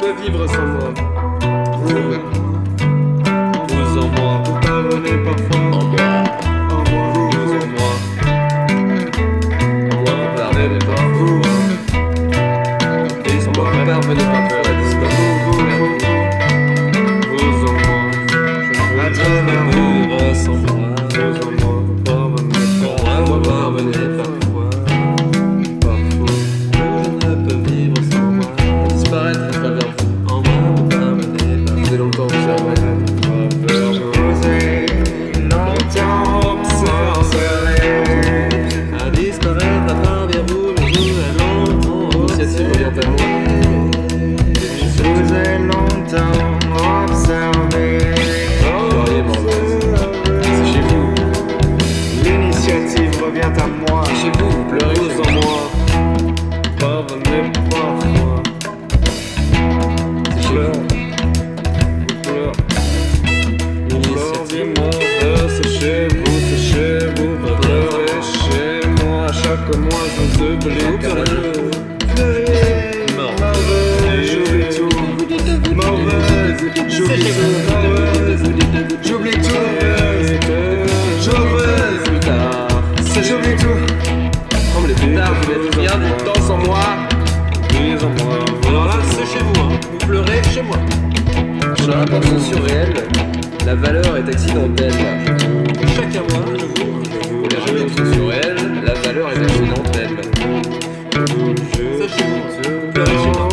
peux vivre sans moi. Vous en moi, vous parvenez parfois. En moi, vous en moi. En moi, vous parvenez parfois. Dis-moi, vous parvenez parfois. Dis-moi, vous en moi. À travers vous, sans moi. Vous en moi, vous parvenez parfois. Parfois, je ne peux vivre sans moi. Disparaître à travers vous. En moi, vous parvenez parfois. C'est longtemps observé. À disparaître à travers vous, le jour est longtemps. L'initiative revient à moi. Je vous ai longtemps observé. Soyez mauvaise. C'est chez vous. L'initiative revient à moi. Chez vous, vous pleurez. Vous en moi. Parvenez parfois. C'est chez vous. Vous pleurez. L'initiative mauvaise, c'est chez vous, c'est chez vous. Vous pleurez chez moi. À chaque mois, je vous oublie. J'oublie tout. Mauvaise. J'oublie tout. Mauvaise. J'oublie tout. Mauvaise. Plus tard. J'oublie tout. Comme les pétards, vous êtes bien du temps sans moi. Plus en moi. Alors là, c'est chez vous, hein. Vous pleurez chez moi. Sur la rapport socio-réel, la valeur est accidentelle. Chacun moi, je vous. Pour les rapports socio-réels, la valeur est accidentelle. C'est chez vous, vous pleurez chez moi.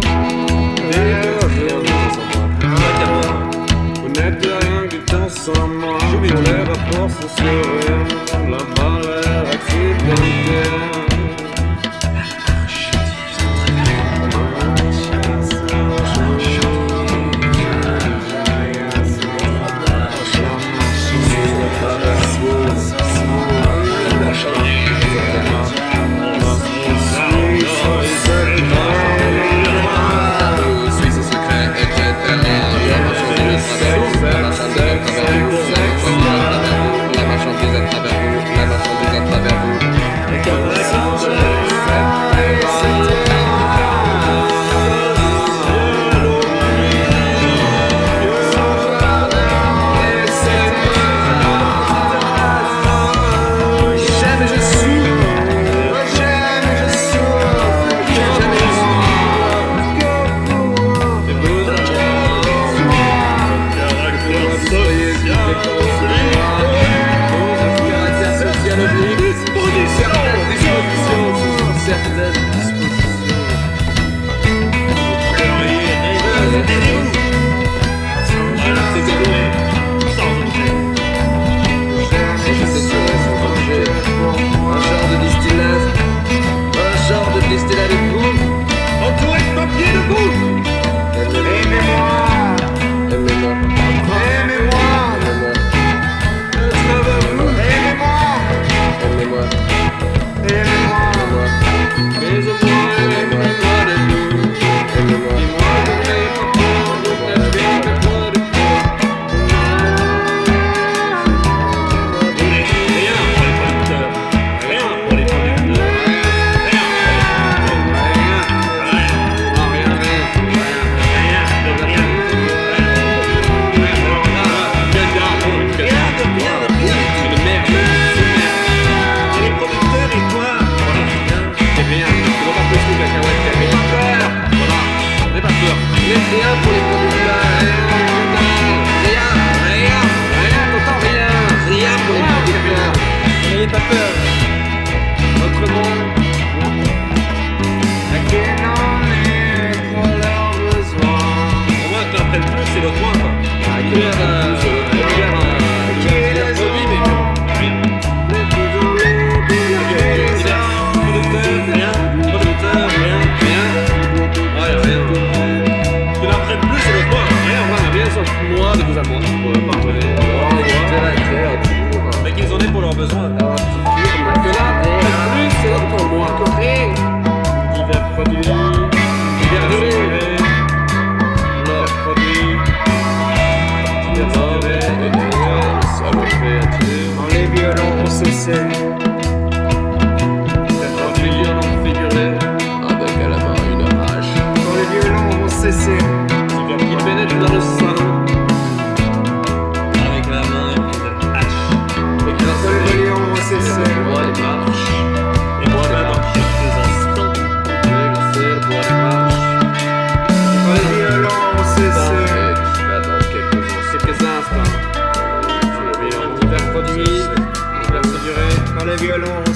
Chacun moi. Vous n'êtes rien du temps sans moi. J'oublie tous les rapports socio-réels, la valeur accidentelle.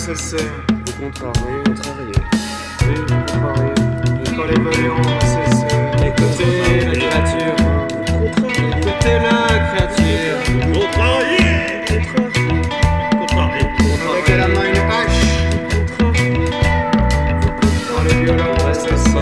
cesser. Vous contrariez. Oui, contrarié. Quand les volets ont cessé. Écoutez la créature. Écoutez la créature. Avec à la main une hache. Quand les violons ont cessé.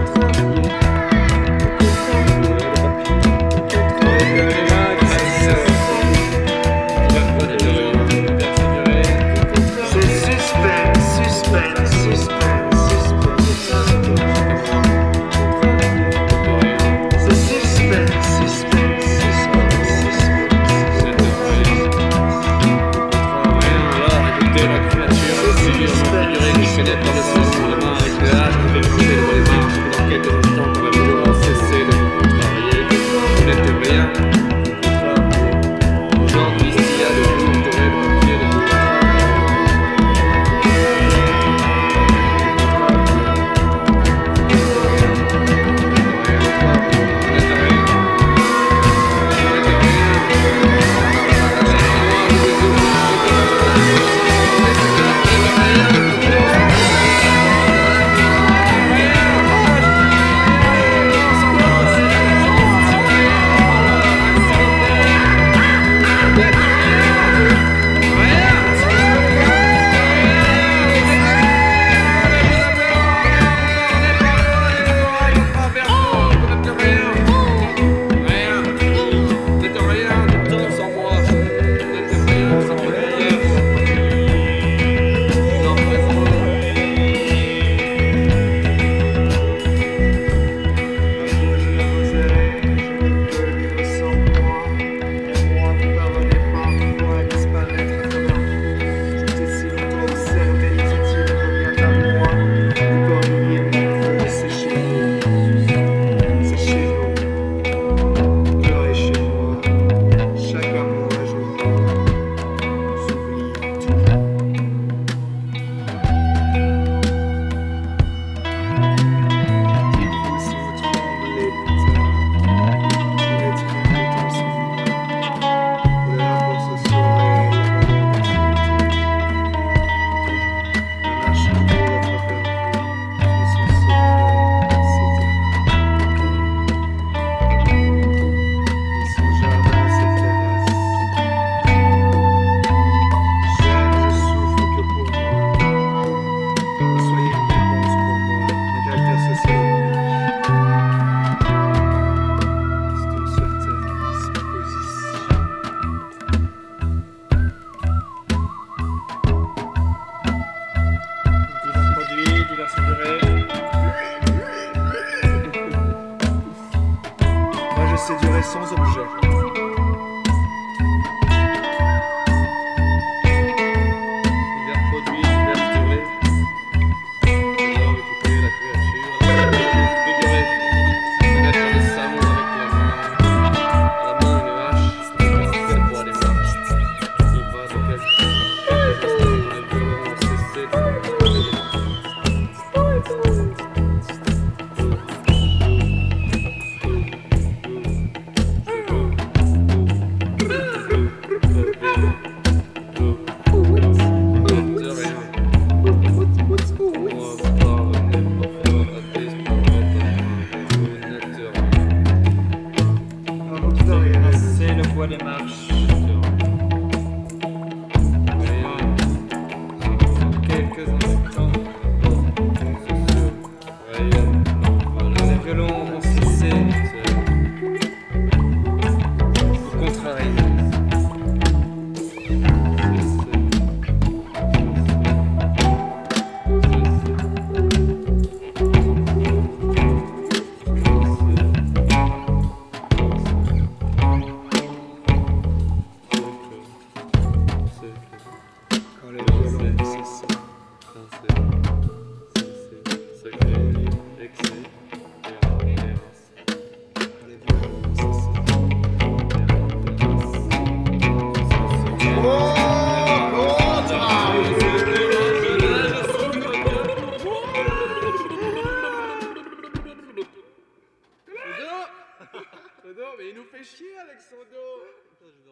séduirait sans objet. Divers produits, diverses durées. Alors, écoutez la créature, figurer, connaître le salon avec la main, à la main une hache, celle pour aller marcher. Il va de quelques instants dans les violons ont cessé de C'est le poids des marches. quelques instants, Les violons ont cessé. au contraire. Quand les violons ont cessé. Quand les violons ont cessé. Sodo, mais il nous fait chier avec son dos.